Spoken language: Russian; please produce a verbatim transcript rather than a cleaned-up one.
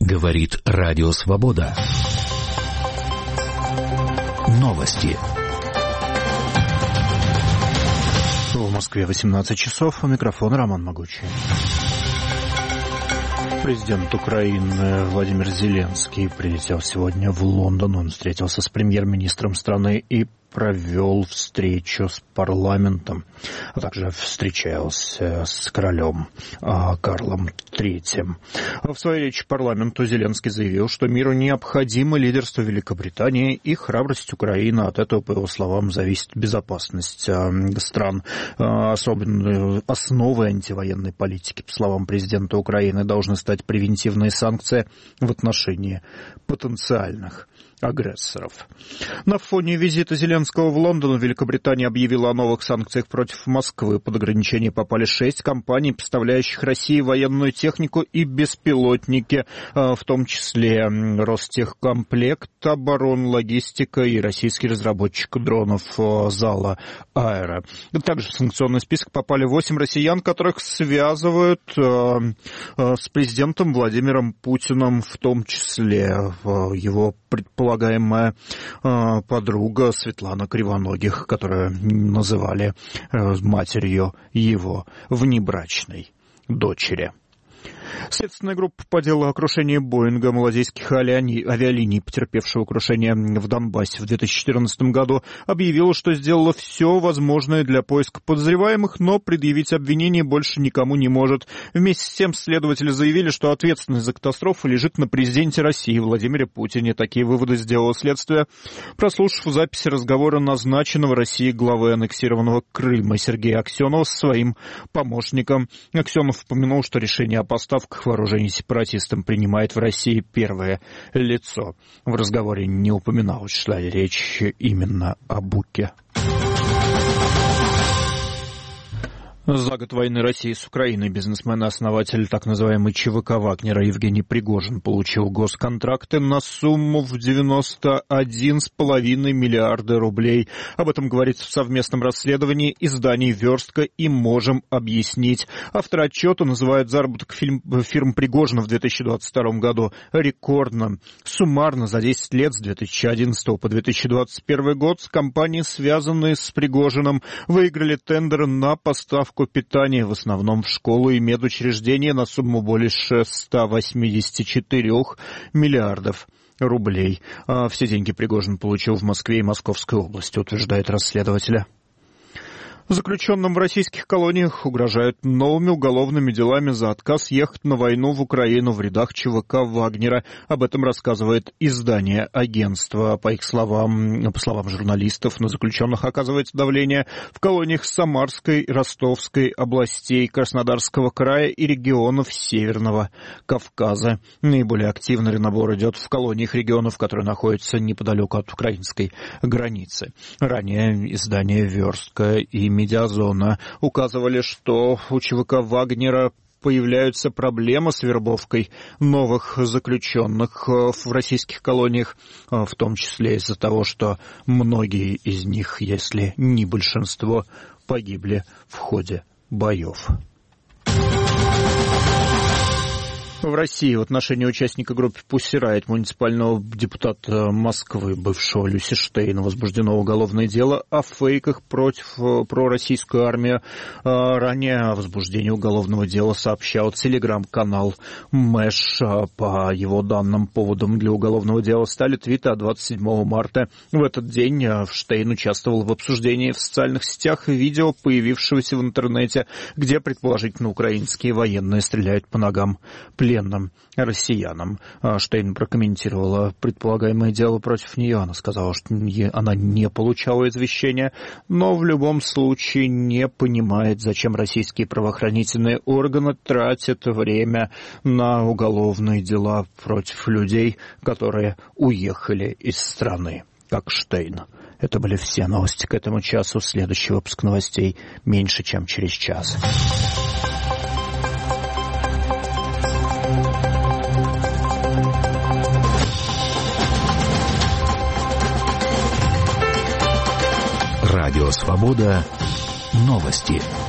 Говорит Радио Свобода. Новости. В Москве восемнадцать часов. У микрофона Роман Могучий. Президент Украины Владимир Зеленский прилетел сегодня в Лондон. Он встретился с премьер-министром страны и провел встречу с парламентом, а также встречался с королем Карлом Третьим. В своей речи парламенту Зеленский заявил, что миру необходимо лидерство Великобритании и храбрость Украины. От этого, по его словам, зависит безопасность стран. Особенно основой антивоенной политики, по словам президента Украины, должны стать превентивные санкции в отношении потенциальных агрессоров. На фоне визита Зеленского в Лондон Великобритания объявила о новых санкциях против Москвы. Под ограничение попали шесть компаний, поставляющих России военную технику и беспилотники, в том числе Ростехкомплект, Оборонлогистика и российский разработчик дронов Зала Аэро. Также в санкционный список попали восемь россиян, которых связывают с президентом Владимиром Путиным, в том числе его предположение полагаемая э, подруга Светлана Кривоногих, которую называли э, матерью его внебрачной дочери. Следственная группа по делу о крушении Боинга малазийских авиалиний, потерпевшего крушение в Донбассе в две тысячи четырнадцатом году, объявила, что сделала все возможное для поиска подозреваемых, но предъявить обвинение больше никому не может. Вместе с тем следователи заявили, что ответственность за катастрофу лежит на президенте России Владимире Путине. Такие выводы сделало следствие, прослушав записи разговора назначенного Россией главы аннексированного Крыма Сергея Аксенова со своим помощником. Аксенов упомянул, что решение о поставках вооружений сепаратистам принимает в России первое лицо. В разговоре не упоминалось, шла речь именно о Буке. За год войны России с Украиной бизнесмен и основатель так называемой ЧВК Вагнера Евгений Пригожин получил госконтракты на сумму в девяносто один с половиной миллиарда рублей. Об этом говорится в совместном расследовании изданий «Верстка» и «Можем объяснить». Авторы отчета называют заработок фирм, фирм Пригожина в две тысячи двадцать втором году рекордным. Суммарно за десять лет с две тысячи одиннадцатого по две тысячи двадцать первый год компании, связанные с Пригожиным, выиграли тендеры на поставку питания, в основном в школы и медучреждения, на сумму более ста восьмидесяти четырёх миллиардов рублей. А все деньги Пригожин получил в Москве и Московской области, утверждает расследователь. Заключенным в российских колониях угрожают новыми уголовными делами за отказ ехать на войну в Украину в рядах ЧВК Вагнера. Об этом рассказывает издание агентства. По их словам, по словам журналистов, на заключенных оказывается давление в колониях Самарской, Ростовской областей, Краснодарского края и регионов Северного Кавказа. Наиболее активный набор идет в колониях регионов, которые находятся неподалеку от украинской границы. Ранее издание «Верстка» и «Медиазона» указывали, что у ЧВК Вагнера появляются проблемы с вербовкой новых заключенных в российских колониях, в том числе из-за того, что многие из них, если не большинство, погибли в ходе боев. В России в отношении участника группы Pussy Riot, муниципального депутата Москвы, бывшего Люси Штейна, возбуждено уголовное дело о фейках против пророссийскую армию. Ранее о возбуждении уголовного дела сообщал телеграм-канал Мэш. По его данным, поводом для уголовного дела стали твиты от двадцать седьмого марта. В этот день Штейн участвовал в обсуждении в социальных сетях видео, появившегося в интернете, где предположительно украинские военные стреляют по ногам пленных россиянам. Штейн прокомментировала предполагаемое дело против нее. Она сказала, что она не получала извещения, но в любом случае не понимает, зачем российские правоохранительные органы тратят время на уголовные дела против людей, которые уехали из страны, как Штейн. Это были все новости к этому часу. Следующий выпуск новостей меньше, чем через час. Радио Свобода. Новости.